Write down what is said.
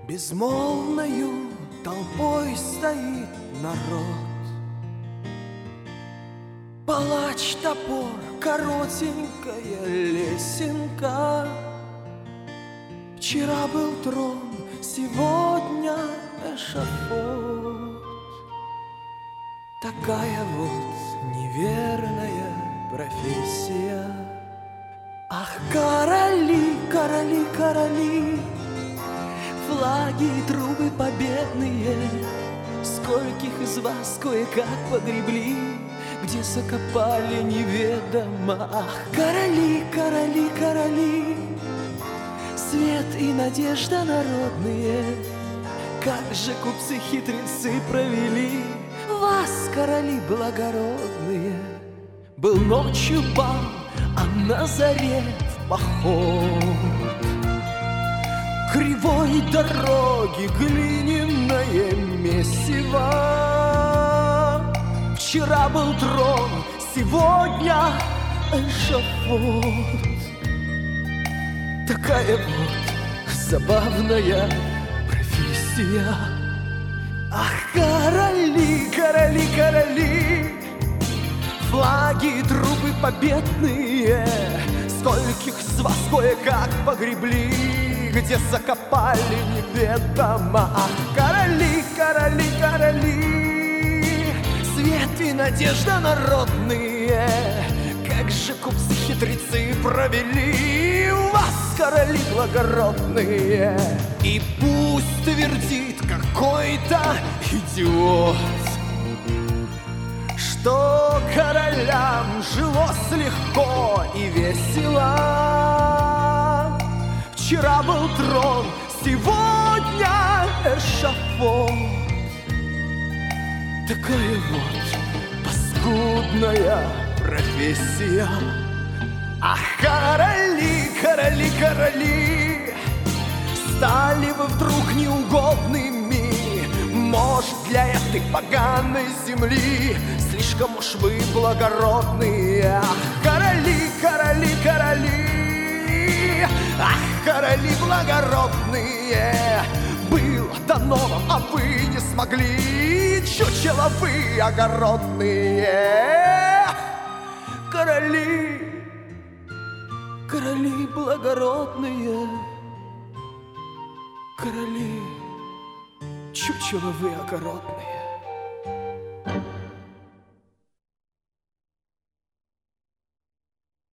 Безмолвною толпой стоит народ. Палач, топор, коротенькая лесенка. Вчера был трон, сегодня эшафот. Такая вот неверная профессия. Ах, короли, короли, короли, флаги и трубы победные, скольких из вас кое-как погребли, где закопали неведомо. Ах, короли, короли, короли, свет и надежда народные, как же купцы-хитрецы провели вас, короли благородные. Был ночью бал, а на заре в поход. Кривой дороги глиняное месиво. Вчера был трон, сегодня эшафот. Такая вот забавная профессия. Ах, короли, короли, короли, флаги и трубы победные, скольких из вас кое-как погребли, где закопали неведомо. Ах, короли, короли, короли, свет и надежда народные, как же купцы-хитрецы провели вас, короли благородные. И пусть твердит какой-то идиот, что королям жилось легко и весело. Вчера был трон, сегодня эшафот. Такая вот паскудная профессия. Ах, короли, короли, короли, стали вы вдруг неугодными, может, для этой поганой земли слишком уж вы благородные. Ах, короли, короли, короли, ах, короли благородные, было дано вам, а вы не смогли, чучело вы огородные. Короли, короли благородные, короли, чучело вы огородные.